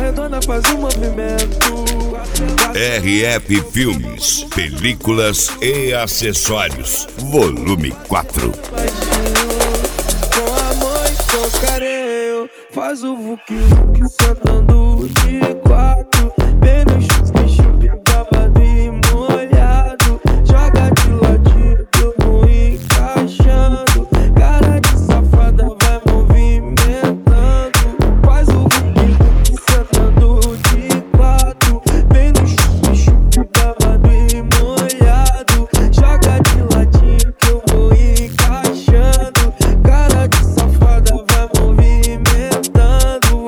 redonda faz um movimento. RF Filmes, películas e acessórios, volume 4. Com amor e com carinho, faz o vuki-vuki sentando de quatro. Bem no chup-chup, babado e molhado. Joga de ladinho, eu vou encaixando. Cara de safada vai movimentando. Faz o vuki-vuki sentando de quatro. Bem no chup-chup, babado e molhado. Joga de ladinho que eu vou encaixando. Cara de safada vai movimentando.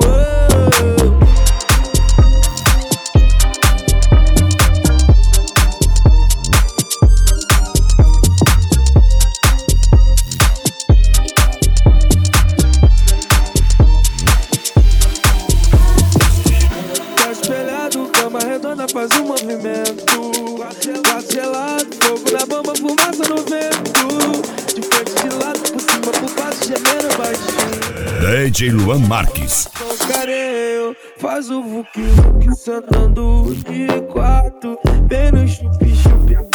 Tá espelhado, cama redonda faz um movimento. Quarto gelado, fogo na bomba, fumaça no vento. De frente, de lado, por cima, por baixo, gemendo baixinho. DJ Luan Marques. Com carinho, faz o vuki-vuki sentando de quatro. Bem no chup-chup.